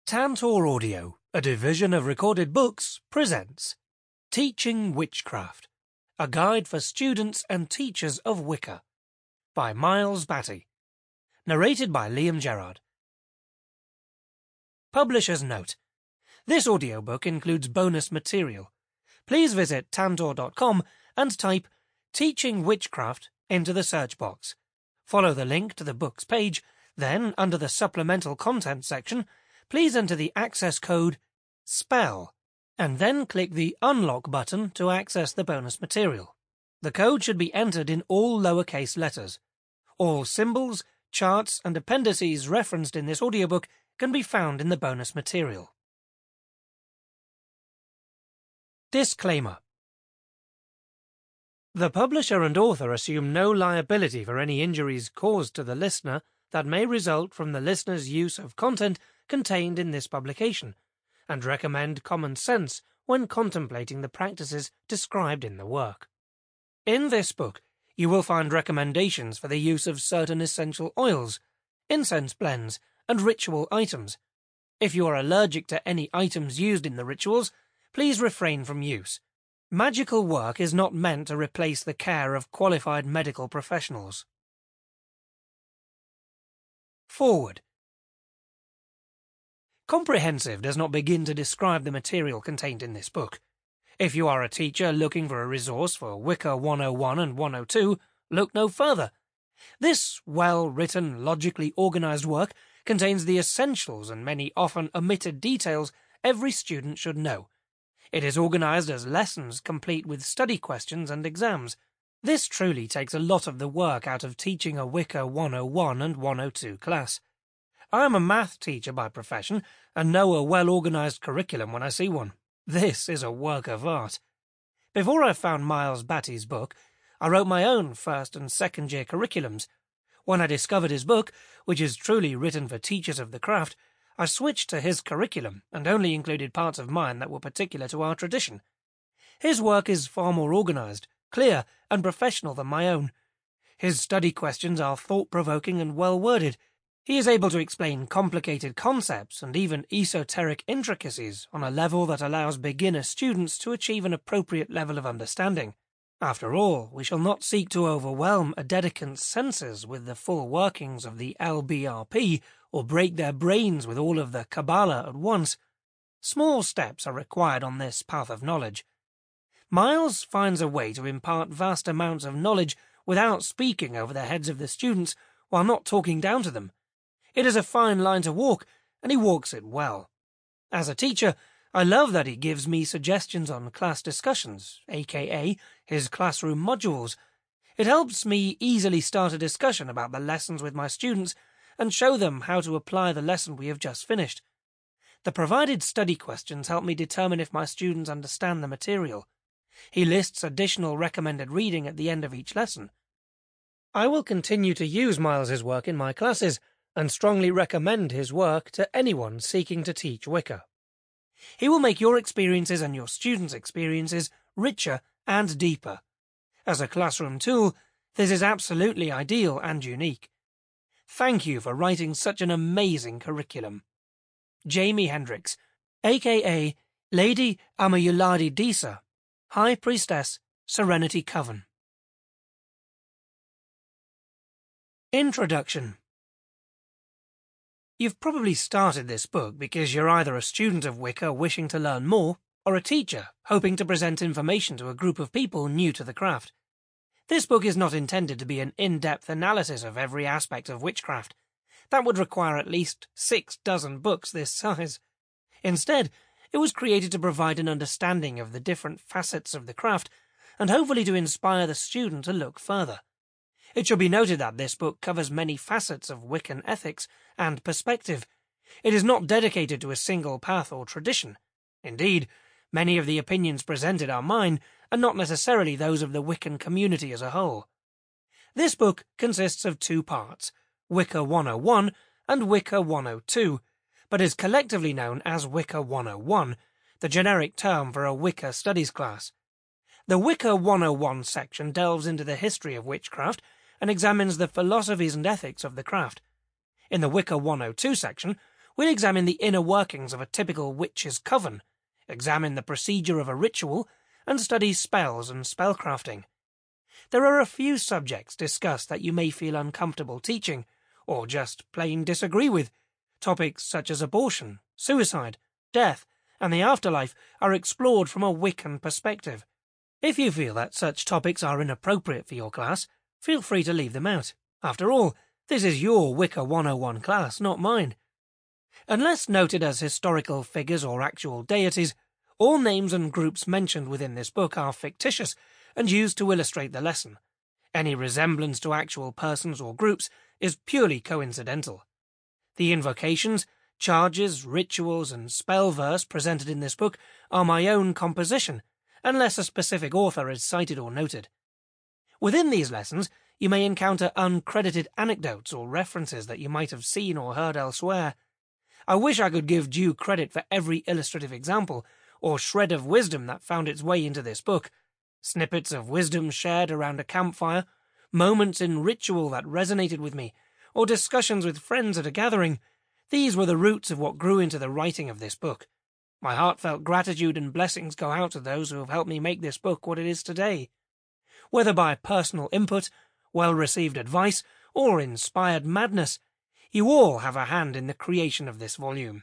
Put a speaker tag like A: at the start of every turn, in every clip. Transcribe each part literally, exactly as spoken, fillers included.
A: Tantor Audio, a division of Recorded Books, presents Teaching Witchcraft, a guide for students and teachers of Wicca, by Miles Batty, narrated by Liam Gerard. Publisher's note: this audiobook includes bonus material. Please visit tantor dot com and type Teaching Witchcraft into the search box. Follow the link to the book's page, then, under the supplemental content section, please enter the access code SPELL, and then click the Unlock button to access the bonus material. The code should be entered in all lowercase letters. All symbols, charts, and appendices referenced in this audiobook can be found in the bonus material. Disclaimer: the publisher and author assume no liability for any injuries caused to the listener that may result from the listener's use of content contained in this publication, and recommend common sense when contemplating the practices described in the work. In this book, you will find recommendations for the use of certain essential oils, incense blends, and ritual items. If you are allergic to any items used in the rituals, please refrain from use. Magical work is not meant to replace the care of qualified medical professionals. Forward. Comprehensive does not begin to describe the material contained in this book. If you are a teacher looking for a resource for Wicca one oh one and one oh two, look no further. This well-written, logically organized work contains the essentials and many often omitted details every student should know. It is organized as lessons complete with study questions and exams. This truly takes a lot of the work out of teaching a Wicca one oh one and one oh two class. I am a math teacher by profession and know a well-organized curriculum when I see one. This is a work of art. Before I found Miles Batty's book, I wrote my own first and second year curriculums. When I discovered his book, which is truly written for teachers of the craft, I switched to his curriculum and only included parts of mine that were particular to our tradition. His work is far more organized, clear, and professional than my own. His study questions are thought-provoking and well-worded. He is able to explain complicated concepts and even esoteric intricacies on a level that allows beginner students to achieve an appropriate level of understanding. After all, we shall not seek to overwhelm a dedicant's senses with the full workings of the L B R P or break their brains with all of the Kabbalah at once. Small steps are required on this path of knowledge. Miles finds a way to impart vast amounts of knowledge without speaking over the heads of the students while not talking down to them. It is a fine line to walk, and he walks it well. As a teacher, I love that he gives me suggestions on class discussions, aka his classroom modules. It helps me easily start a discussion about the lessons with my students and show them how to apply the lesson we have just finished. The provided study questions help me determine if my students understand the material. He lists additional recommended reading at the end of each lesson. I will continue to use Miles's work in my classes, and strongly recommend his work to anyone seeking to teach Wicca. He will make your experiences and your students' experiences richer and deeper. As a classroom tool, this is absolutely ideal and unique. Thank you for writing such an amazing curriculum. Jamie Hendricks, aka Lady Amayuladi Disa, High Priestess, Serenity Coven. Introduction. You've probably started this book because you're either a student of Wicca wishing to learn more, or a teacher hoping to present information to a group of people new to the craft. This book is not intended to be an in-depth analysis of every aspect of witchcraft. That would require at least six dozen books this size. Instead, it was created to provide an understanding of the different facets of the craft, and hopefully to inspire the student to look further. It should be noted that this book covers many facets of Wiccan ethics and perspective. It is not dedicated to a single path or tradition. Indeed, many of the opinions presented are mine, and not necessarily those of the Wiccan community as a whole. This book consists of two parts, Wicca one oh one and Wicca one oh two, but is collectively known as Wicca one oh one, the generic term for a Wicca studies class. The Wicca one oh one section delves into the history of witchcraft and examines the philosophies and ethics of the craft. In the Wicca one oh two section, We'll examine the inner workings of a typical witch's coven, examine the procedure of a ritual, and study spells and spellcrafting. There are a few subjects discussed that you may feel uncomfortable teaching, or just plain disagree with. Topics such as abortion, suicide, death, and the afterlife are explored from a Wiccan perspective. If you feel that such topics are inappropriate for your class, feel free to leave them out. After all, this is your Wicca one oh one class, not mine. Unless noted as historical figures or actual deities, all names and groups mentioned within this book are fictitious and used to illustrate the lesson. Any resemblance to actual persons or groups is purely coincidental. The invocations, charges, rituals, and spell verse presented in this book are my own composition, unless a specific author is cited or noted. Within these lessons, you may encounter uncredited anecdotes or references that you might have seen or heard elsewhere. I wish I could give due credit for every illustrative example or shred of wisdom that found its way into this book. Snippets of wisdom shared around a campfire, moments in ritual that resonated with me, or discussions with friends at a gathering. These were the roots of what grew into the writing of this book. My heartfelt gratitude and blessings go out to those who have helped me make this book what it is today. Whether by personal input, well-received advice, or inspired madness, you all have a hand in the creation of this volume.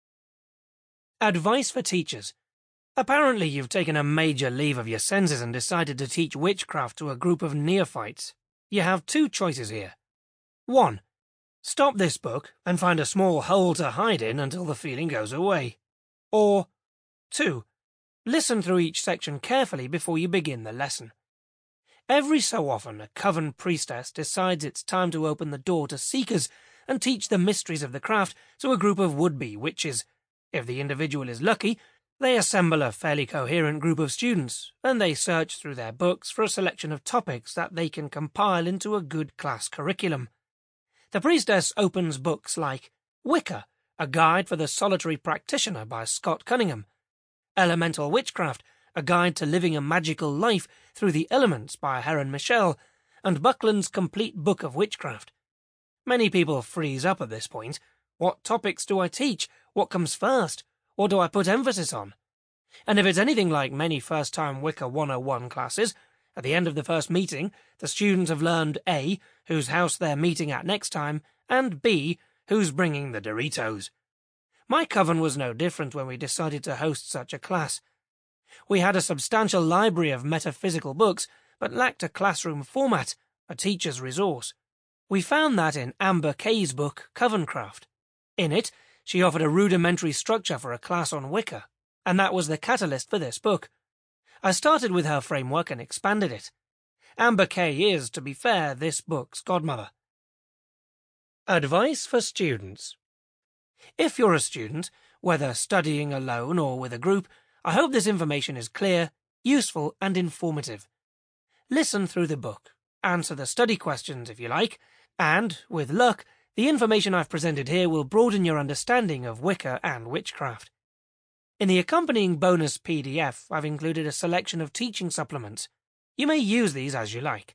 A: Advice for teachers. Apparently you've taken a major leave of your senses and decided to teach witchcraft to a group of neophytes. You have two choices here. One. Stop this book and find a small hole to hide in until the feeling goes away. Or, two. Listen through each section carefully before you begin the lesson. Every so often a coven priestess decides it's time to open the door to seekers and teach the mysteries of the craft to a group of would-be witches. If the individual is lucky, they assemble a fairly coherent group of students, and they search through their books for a selection of topics that they can compile into a good class curriculum. The priestess opens books like Wicca, A Guide for the Solitary Practitioner by Scott Cunningham, Elemental Witchcraft, A Guide to Living a Magical Life Through the Elements by Heron Michelle, and Buckland's Complete Book of Witchcraft. Many people freeze up at this point. What topics do I teach? What comes first? What do I put emphasis on? And if it's anything like many first-time Wicca one oh one classes, at the end of the first meeting, the students have learned A, whose house they're meeting at next time, and B, who's bringing the Doritos. My coven was no different when we decided to host such a class. We had a substantial library of metaphysical books, but lacked a classroom format, a teacher's resource. We found that in Amber Kay's book, Covencraft. In it, she offered a rudimentary structure for a class on Wicca, and that was the catalyst for this book. I started with her framework and expanded it. Amber Kay is, to be fair, this book's godmother. Advice for students. If you're a student, whether studying alone or with a group, I hope this information is clear, useful, and informative. Listen through the book, answer the study questions if you like, and, with luck, the information I've presented here will broaden your understanding of Wicca and witchcraft. In the accompanying bonus P D F, I've included a selection of teaching supplements. You may use these as you like.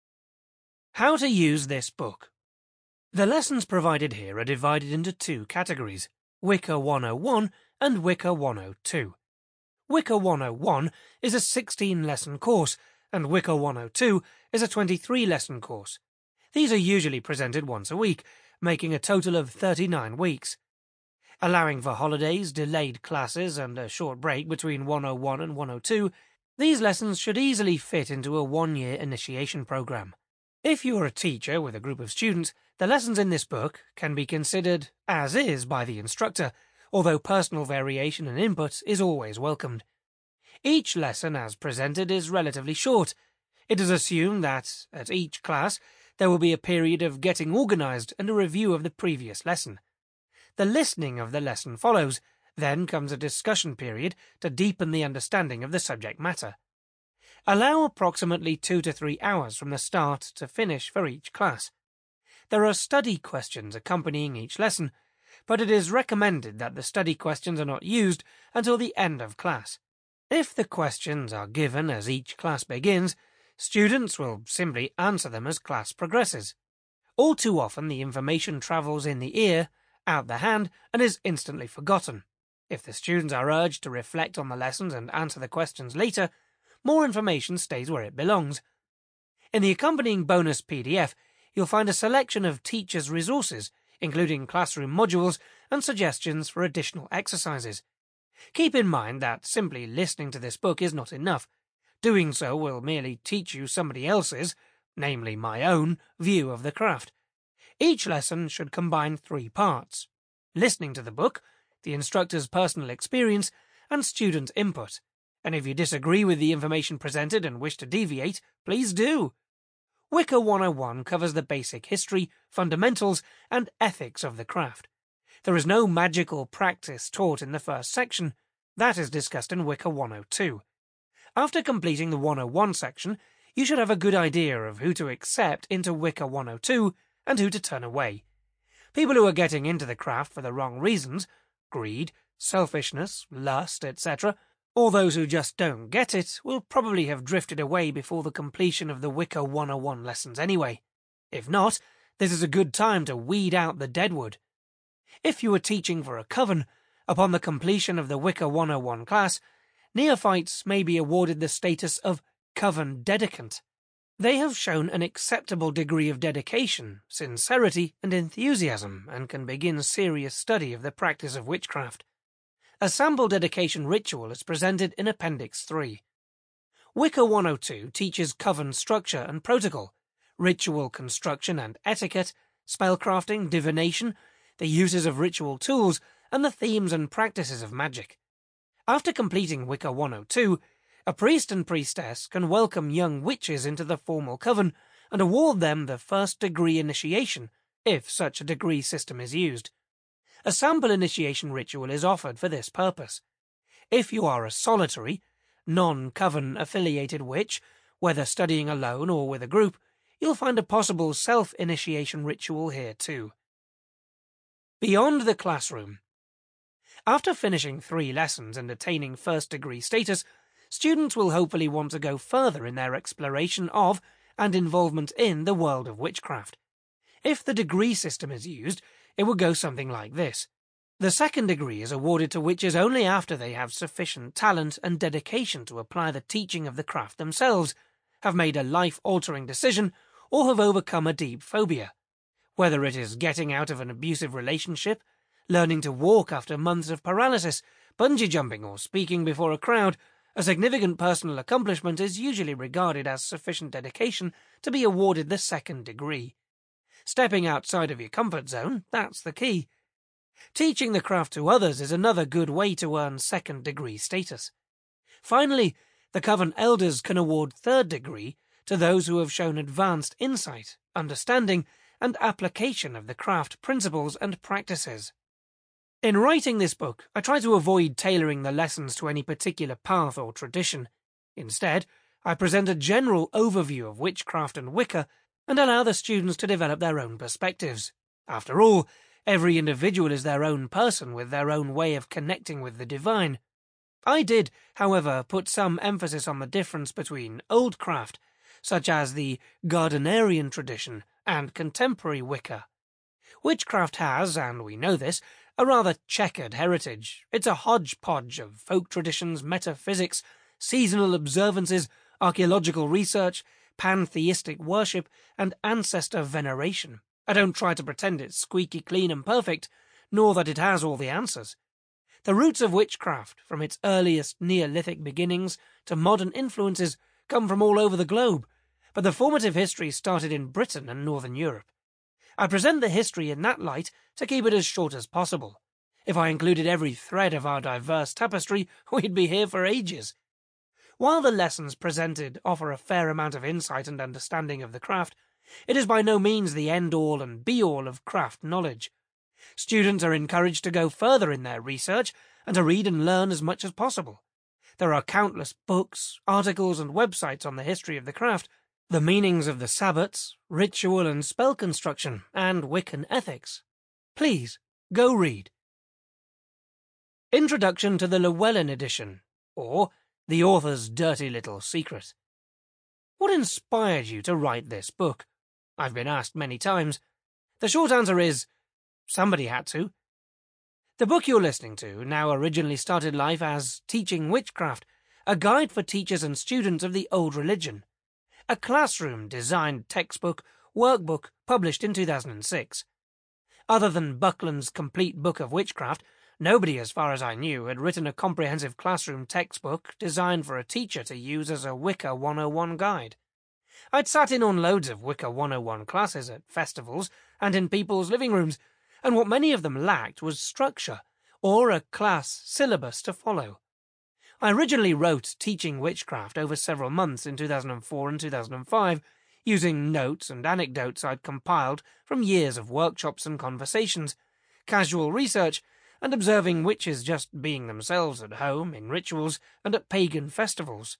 A: How to use this book. The lessons provided here are divided into two categories, Wicca one oh one and Wicca one oh two. Wicca one oh one is a sixteen-lesson course, and Wicca one oh two is a twenty-three-lesson course. These are usually presented once a week, making a total of thirty-nine weeks. Allowing for holidays, delayed classes, and a short break between one oh one and one oh two, these lessons should easily fit into a one-year initiation program. If you are a teacher with a group of students, the lessons in this book can be considered as is by the instructor, although personal variation and input is always welcomed. Each lesson as presented is relatively short. It is assumed that, at each class, there will be a period of getting organized and a review of the previous lesson. The listening of the lesson follows, then comes a discussion period to deepen the understanding of the subject matter. Allow approximately two to three hours from the start to finish for each class. There are study questions accompanying each lesson, but it is recommended that the study questions are not used until the end of class. If the questions are given as each class begins, students will simply answer them as class progresses. All too often the information travels in the ear, out the hand and is instantly forgotten. If the students are urged to reflect on the lessons and answer the questions later, more information stays where it belongs. In the accompanying bonus P D F, you'll find a selection of teachers' resources, including classroom modules and suggestions for additional exercises. Keep in mind that simply listening to this book is not enough. Doing so will merely teach you somebody else's, namely my own, view of the craft. Each lesson should combine three parts: listening to the book, the instructor's personal experience, and student input. And if you disagree with the information presented and wish to deviate, please do. Wicker one oh one covers the basic history, fundamentals, and ethics of the craft. There is no magical practice taught in the first section. That is discussed in Wicker one oh two. After completing the one oh one section, you should have a good idea of who to accept into Wicker one oh two and who to turn away. People who are getting into the craft for the wrong reasons, greed, selfishness, lust, et cetera, or those who just don't get it, will probably have drifted away before the completion of the Wicker one oh one lessons anyway. If not, this is a good time to weed out the deadwood. If you are teaching for a coven, upon the completion of the Wicker one oh one class, neophytes may be awarded the status of coven dedicant. They have shown an acceptable degree of dedication, sincerity, and enthusiasm, and can begin serious study of the practice of witchcraft. A sample dedication ritual is presented in Appendix three. Wicker one oh two teaches coven structure and protocol, ritual construction and etiquette, spellcrafting, divination, the uses of ritual tools, and the themes and practices of magic. After completing Wicker one oh two, a priest and priestess can welcome young witches into the formal coven and award them the first degree initiation, if such a degree system is used. A sample initiation ritual is offered for this purpose. If you are a solitary, non-coven affiliated witch, whether studying alone or with a group, you'll find a possible self-initiation ritual here too. Beyond the classroom. After finishing three lessons and attaining first-degree status, students will hopefully want to go further in their exploration of and involvement in the world of witchcraft. If the degree system is used, it would go something like this. The second degree is awarded to witches only after they have sufficient talent and dedication to apply the teaching of the craft themselves, have made a life-altering decision, or have overcome a deep phobia. Whether it is getting out of an abusive relationship, learning to walk after months of paralysis, bungee jumping, or speaking before a crowd, a significant personal accomplishment is usually regarded as sufficient dedication to be awarded the second degree. Stepping outside of your comfort zone, that's the key. Teaching the craft to others is another good way to earn second degree status. Finally, the coven elders can award third degree to those who have shown advanced insight, understanding, and application of the craft principles and practices. In writing this book, I try to avoid tailoring the lessons to any particular path or tradition. Instead, I present a general overview of witchcraft and Wicca and allow the students to develop their own perspectives. After all, every individual is their own person with their own way of connecting with the divine. I did, however, put some emphasis on the difference between old craft, such as the Gardnerian tradition, and contemporary Wicca. Witchcraft has, and we know this, a rather checkered heritage. It's a hodgepodge of folk traditions, metaphysics, seasonal observances, archaeological research, pantheistic worship, and ancestor veneration. I don't try to pretend it's squeaky clean and perfect, nor that it has all the answers. The roots of witchcraft, from its earliest Neolithic beginnings to modern influences, come from all over the globe, but the formative history started in Britain and Northern Europe. I present the history in that light to keep it as short as possible. If I included every thread of our diverse tapestry, we'd be here for ages. While the lessons presented offer a fair amount of insight and understanding of the craft, it is by no means the end-all and be-all of craft knowledge. Students are encouraged to go further in their research and to read and learn as much as possible. There are countless books, articles, and websites on the history of the craft, the meanings of the sabbats, ritual and spell construction, and Wiccan ethics. Please, go read. Introduction to the Llewellyn Edition, or The Author's Dirty Little Secret. What inspired you to write this book? I've been asked many times. The short answer is, Somebody had to. The book you're listening to now originally started life as Teaching Witchcraft, a guide for teachers and students of the old religion, a classroom-designed textbook workbook published in two thousand six. Other than Buckland's Complete Book of Witchcraft, nobody, as far as I knew, had written a comprehensive classroom textbook designed for a teacher to use as a Wicca one oh one guide. I'd sat in on loads of Wicca one oh one classes at festivals and in people's living rooms, and what many of them lacked was structure, or a class syllabus to follow. I originally wrote Teaching Witchcraft over several months in two thousand four and two thousand five, using notes and anecdotes I'd compiled from years of workshops and conversations, casual research, and observing witches just being themselves at home, in rituals, and at pagan festivals.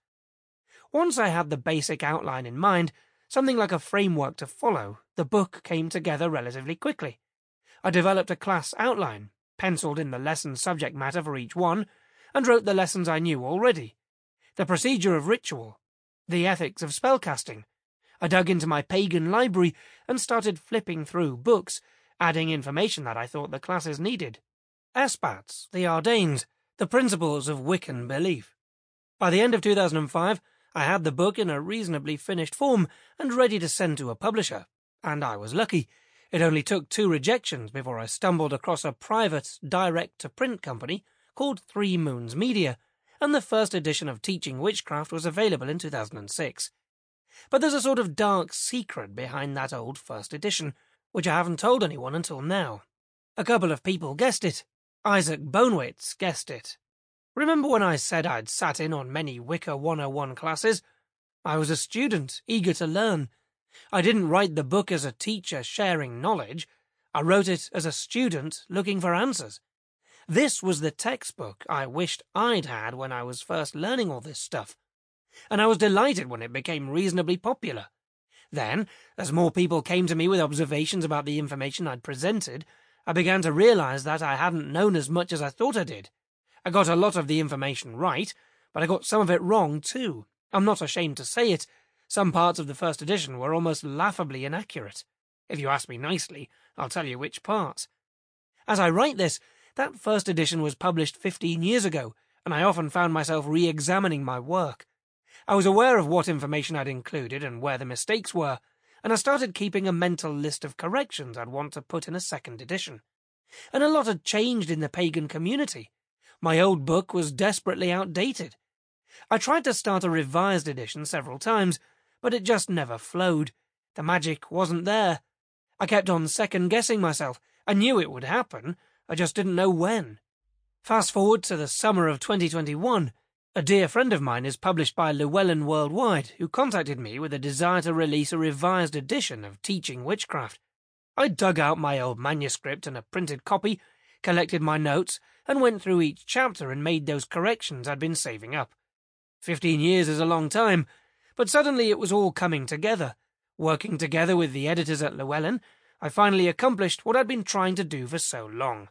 A: Once I had the basic outline in mind, something like a framework to follow, the book came together relatively quickly. I developed a class outline, penciled in the lesson subject matter for each one, and wrote the lessons I knew already. The procedure of ritual, the ethics of spellcasting. I dug into my pagan library and started flipping through books, adding information that I thought the classes needed. Espats, the Ardanes, the principles of Wiccan belief. By the end of two thousand five, I had the book in a reasonably finished form and ready to send to a publisher, and I was lucky. It only took two rejections before I stumbled across a private, direct-to-print company called Three Moons Media, and the first edition of Teaching Witchcraft was available in two thousand six. But there's a sort of dark secret behind that old first edition, which I haven't told anyone until now. A couple of people guessed it. Isaac Bonewits guessed it. Remember when I said I'd sat in on many Wicca one oh one classes? I was a student, eager to learn. I didn't write the book as a teacher sharing knowledge. I wrote it as a student looking for answers. This was the textbook I wished I'd had when I was first learning all this stuff, and I was delighted when it became reasonably popular. Then, as more people came to me with observations about the information I'd presented, I began to realize that I hadn't known as much as I thought I did. I got a lot of the information right, but I got some of it wrong too. I'm not ashamed to say it. Some parts of the first edition were almost laughably inaccurate. If you ask me nicely, I'll tell you which parts. As I write this, that first edition was published fifteen years ago, and I often found myself re-examining my work. I was aware of what information I'd included and where the mistakes were, and I started keeping a mental list of corrections I'd want to put in a second edition. And a lot had changed in the pagan community. My old book was desperately outdated. I tried to start a revised edition several times, but it just never flowed. The magic wasn't there. I kept on second-guessing myself. I knew it would happen, I just didn't know when. Fast forward to the summer of twenty twenty-one. A dear friend of mine is published by Llewellyn Worldwide, who contacted me with a desire to release a revised edition of Teaching Witchcraft. I dug out my old manuscript and a printed copy, collected my notes, and went through each chapter and made those corrections I'd been saving up. Fifteen years is a long time, but suddenly it was all coming together. Working together with the editors at Llewellyn, I finally accomplished what I'd been trying to do for so long.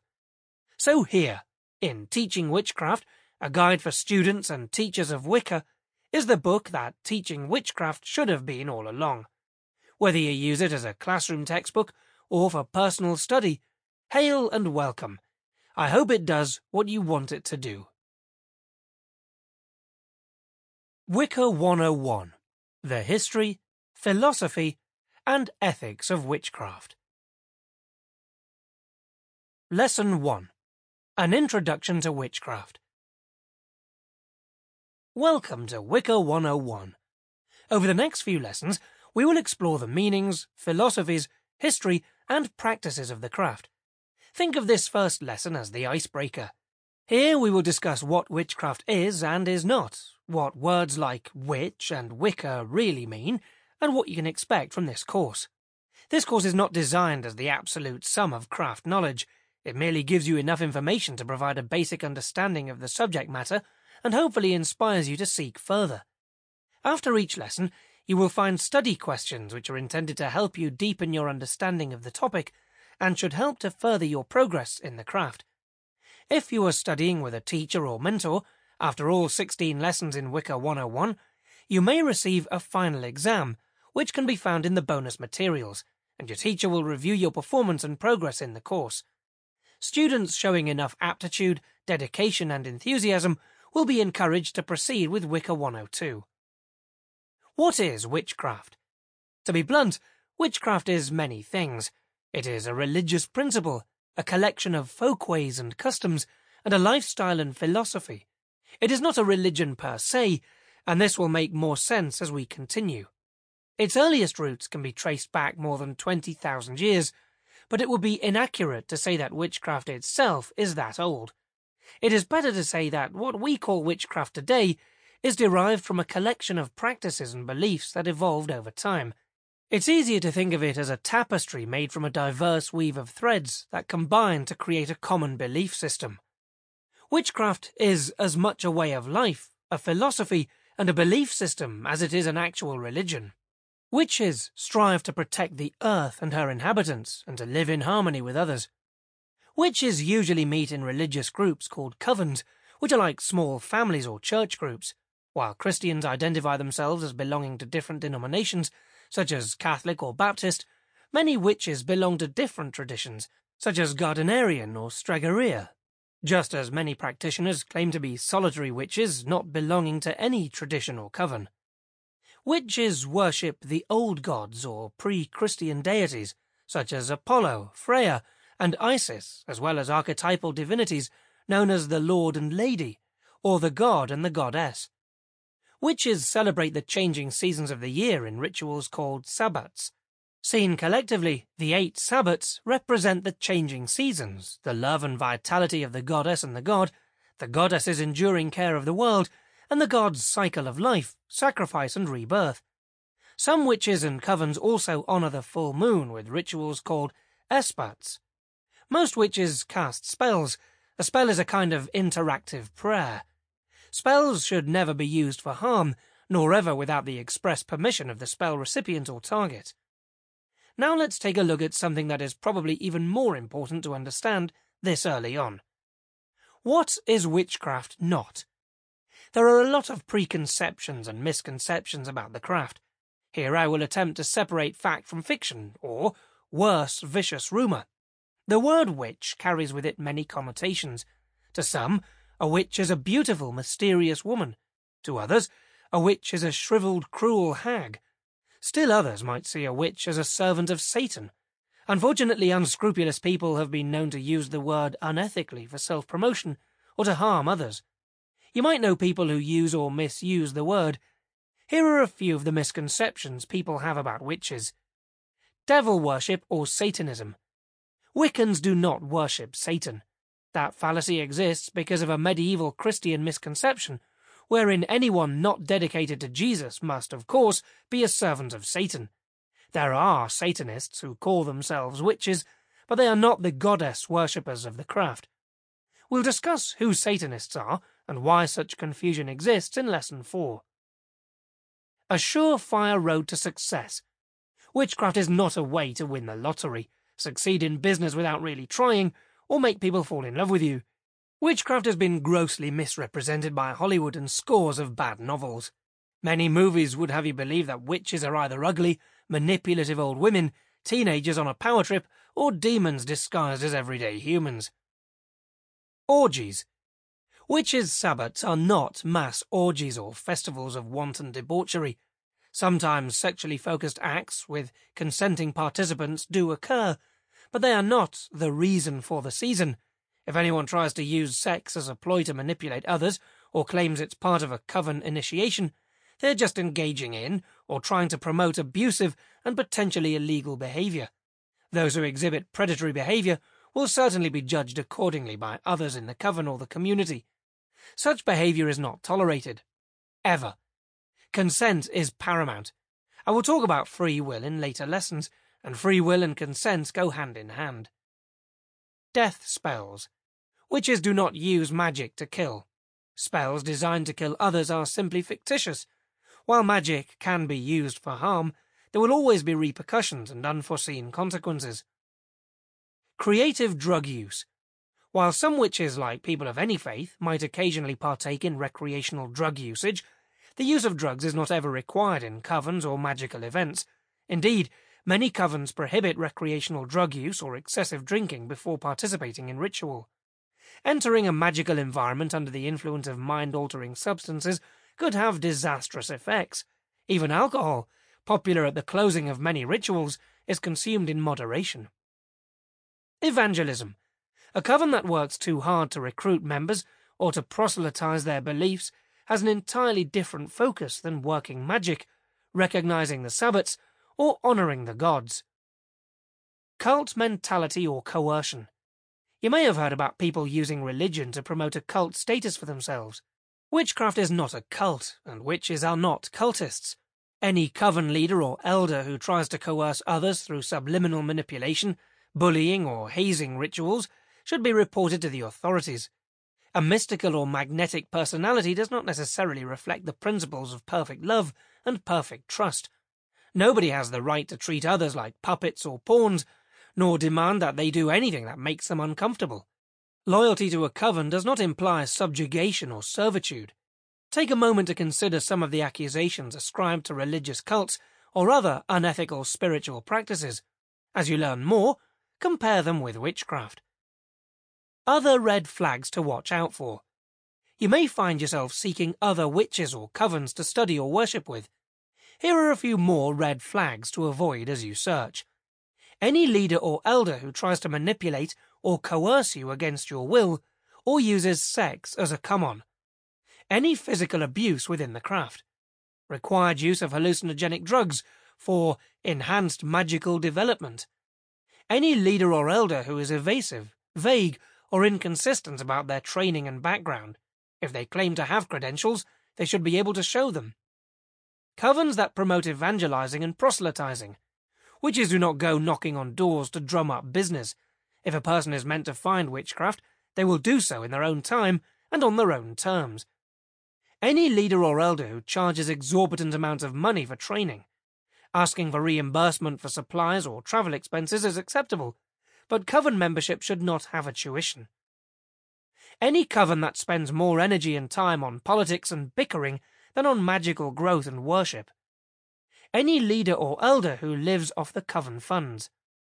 A: So here, in Teaching Witchcraft, a guide for students and teachers of Wicca, is the book that Teaching Witchcraft should have been all along. Whether you use it as a classroom textbook or for personal study, hail and welcome. I hope it does what you want it to do. Wicca one oh one. The History, Philosophy, and Ethics of Witchcraft. Lesson one. An Introduction to Witchcraft. Welcome to Wicca one oh one. Over the next few lessons, we will explore the meanings, philosophies, history, and practices of the craft. Think of this first lesson as the icebreaker. Here we will discuss what witchcraft is and is not, what words like witch and Wicca really mean, and what you can expect from this course. This course is not designed as the absolute sum of craft knowledge. It merely gives you enough information to provide a basic understanding of the subject matter and hopefully inspires you to seek further. After each lesson, you will find study questions which are intended to help you deepen your understanding of the topic and should help to further your progress in the craft. If you are studying with a teacher or mentor, after all sixteen lessons in Wicca one oh one, you may receive a final exam, which can be found in the bonus materials, and your teacher will review your performance and progress in the course. Students showing enough aptitude, dedication and enthusiasm will be encouraged to proceed with Wicca one oh two. What is witchcraft? To be blunt, witchcraft is many things. It is a religious principle, a collection of folkways and customs, and a lifestyle and philosophy. It is not a religion per se, and this will make more sense as we continue. Its earliest roots can be traced back more than twenty thousand years, but it would be inaccurate to say that witchcraft itself is that old. It is better to say that what we call witchcraft today is derived from a collection of practices and beliefs that evolved over time. It's easier to think of it as a tapestry made from a diverse weave of threads that combine to create a common belief system. Witchcraft is as much a way of life, a philosophy, and a belief system as it is an actual religion. Witches strive to protect the earth and her inhabitants and to live in harmony with others. Witches usually meet in religious groups called covens, which are like small families or church groups. While Christians identify themselves as belonging to different denominations, such as Catholic or Baptist, many witches belong to different traditions, such as Gardnerian or Stregoria, just as many practitioners claim to be solitary witches not belonging to any tradition or coven. Witches worship the old gods or pre-Christian deities, such as Apollo, Freya, and Isis, as well as archetypal divinities known as the Lord and Lady, or the God and the Goddess. Witches celebrate the changing seasons of the year in rituals called sabbats. Seen collectively, the eight sabbats represent the changing seasons, the love and vitality of the goddess and the god, the goddess's enduring care of the world, and the god's cycle of life, sacrifice and rebirth. Some witches and covens also honour the full moon with rituals called espats. Most witches cast spells. A spell is a kind of interactive prayer. Spells should never be used for harm, nor ever without the express permission of the spell recipient or target. Now let's take a look at something that is probably even more important to understand this early on. What is witchcraft not? There are a lot of preconceptions and misconceptions about the craft. Here I will attempt to separate fact from fiction, or, worse, vicious rumour. The word witch carries with it many connotations. To some, a witch is a beautiful, mysterious woman. To others, a witch is a shriveled, cruel hag. Still others might see a witch as a servant of Satan. Unfortunately, unscrupulous people have been known to use the word unethically for self-promotion or to harm others. You might know people who use or misuse the word. Here are a few of the misconceptions people have about witches. Devil worship or Satanism. Wiccans do not worship Satan. That fallacy exists because of a medieval Christian misconception, wherein anyone not dedicated to Jesus must, of course, be a servant of Satan. There are Satanists who call themselves witches, but they are not the goddess worshippers of the craft. We'll discuss who Satanists are and why such confusion exists in Lesson four. A surefire road to success. Witchcraft is not a way to win the lottery, succeed in business without really trying, or make people fall in love with you. Witchcraft has been grossly misrepresented by Hollywood and scores of bad novels. Many movies would have you believe that witches are either ugly, manipulative old women, teenagers on a power trip, or demons disguised as everyday humans. Orgies. Witches' sabbats are not mass orgies or festivals of wanton debauchery. Sometimes sexually focused acts with consenting participants do occur, but they are not the reason for the season. If anyone tries to use sex as a ploy to manipulate others, or claims it's part of a coven initiation, they're just engaging in, or trying to promote abusive and potentially illegal behaviour. Those who exhibit predatory behaviour will certainly be judged accordingly by others in the coven or the community. Such behaviour is not tolerated. Ever. Consent is paramount. I will talk about free will in later lessons, and free will and consent go hand in hand. Death spells. Witches do not use magic to kill. Spells designed to kill others are simply fictitious. While magic can be used for harm, there will always be repercussions and unforeseen consequences. Creative drug use. While some witches, like people of any faith, might occasionally partake in recreational drug usage, the use of drugs is not ever required in covens or magical events. Indeed, Many covens prohibit recreational drug use or excessive drinking before participating in ritual. Entering a magical environment under the influence of mind-altering substances could have disastrous effects. Even alcohol, popular at the closing of many rituals, is consumed in moderation. Evangelism. A coven that works too hard to recruit members or to proselytize their beliefs has an entirely different focus than working magic, recognizing the Sabbats, or honoring the gods. Cult mentality or coercion. You may have heard about people using religion to promote a cult status for themselves. Witchcraft is not a cult, and witches are not cultists. Any coven leader or elder who tries to coerce others through subliminal manipulation, bullying, or hazing rituals should be reported to the authorities. A mystical or magnetic personality does not necessarily reflect the principles of perfect love and perfect trust. Nobody has the right to treat others like puppets or pawns, nor demand that they do anything that makes them uncomfortable. Loyalty to a coven does not imply subjugation or servitude. Take a moment to consider some of the accusations ascribed to religious cults or other unethical spiritual practices. As you learn more, compare them with witchcraft. Other red flags to watch out for. You may find yourself seeking other witches or covens to study or worship with. Here are a few more red flags to avoid as you search. Any leader or elder who tries to manipulate or coerce you against your will, or uses sex as a come-on. Any physical abuse within the craft. Required use of hallucinogenic drugs for enhanced magical development. Any leader or elder who is evasive, vague, or inconsistent about their training and background. If they claim to have credentials, they should be able to show them. Covens that promote evangelizing and proselytizing. Witches do not go knocking on doors to drum up business. If a person is meant to find witchcraft, they will do so in their own time and on their own terms. Any leader or elder who charges exorbitant amounts of money for training. Asking for reimbursement for supplies or travel expenses is acceptable, but coven membership should not have a tuition. Any coven that spends more energy and time on politics and bickering than on magical growth and worship. Any leader or elder who lives off the coven funds.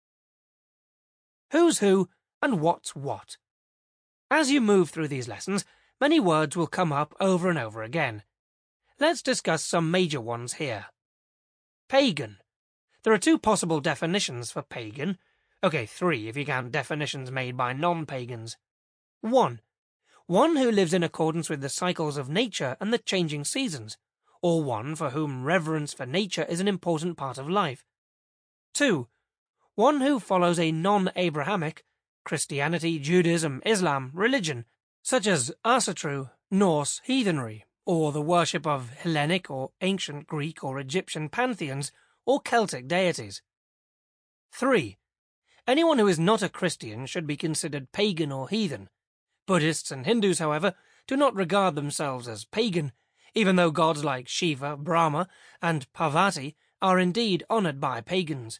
A: Who's who and what's what. As you move through these lessons, many words will come up over and over again. Let's discuss some major ones here. Pagan. There are two possible definitions for pagan. Okay, three if you count definitions made by non-pagans. One. One who lives in accordance with the cycles of nature and the changing seasons, or one for whom reverence for nature is an important part of life. Two. One who follows a non-Abrahamic, Christianity, Judaism, Islam, religion, such as Asatru, Norse heathenry, or the worship of Hellenic or ancient Greek or Egyptian pantheons or Celtic deities. Three. Anyone who is not a Christian should be considered pagan or heathen. Buddhists and Hindus, however, do not regard themselves as pagan, even though gods like Shiva, Brahma, and Parvati are indeed honoured by pagans.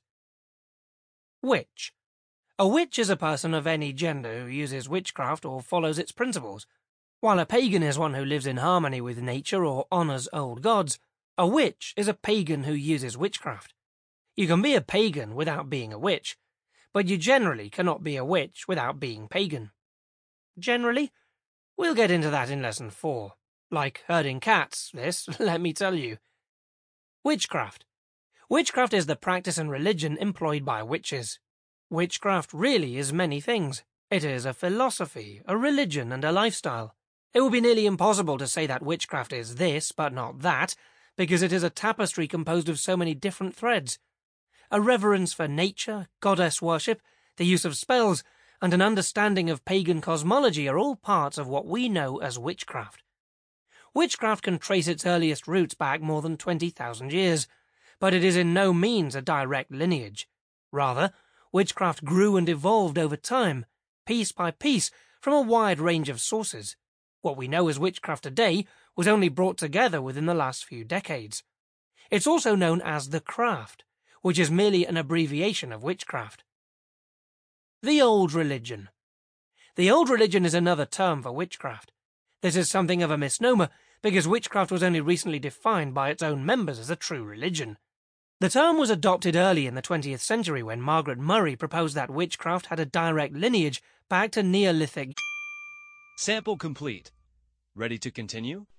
A: Witch. A witch is a person of any gender who uses witchcraft or follows its principles. While a pagan is one who lives in harmony with nature or honours old gods, a witch is a pagan who uses witchcraft. You can be a pagan without being a witch, but you generally cannot be a witch without being pagan. Generally? We'll get into that in Lesson four. Like herding cats, this, let me tell you. Witchcraft. Witchcraft is the practice and religion employed by witches. Witchcraft really is many things. It is a philosophy, a religion, and a lifestyle. It would be nearly impossible to say that witchcraft is this, but not that, because it is a tapestry composed of so many different threads. A reverence for nature, goddess worship, the use of spells, and an understanding of pagan cosmology are all parts of what we know as witchcraft. Witchcraft can trace its earliest roots back more than twenty thousand years, but it is in no means a direct lineage. Rather, witchcraft grew and evolved over time, piece by piece, from a wide range of sources. What we know as witchcraft today was only brought together within the last few decades. It's also known as the craft, which is merely an abbreviation of witchcraft. The Old Religion. The Old Religion is another term for witchcraft. This is something of a misnomer, because witchcraft was only recently defined by its own members as a true religion. The term was adopted early in the twentieth century when Margaret Murray proposed that witchcraft had a direct lineage back to Neolithic.
B: Sample complete. Ready to continue?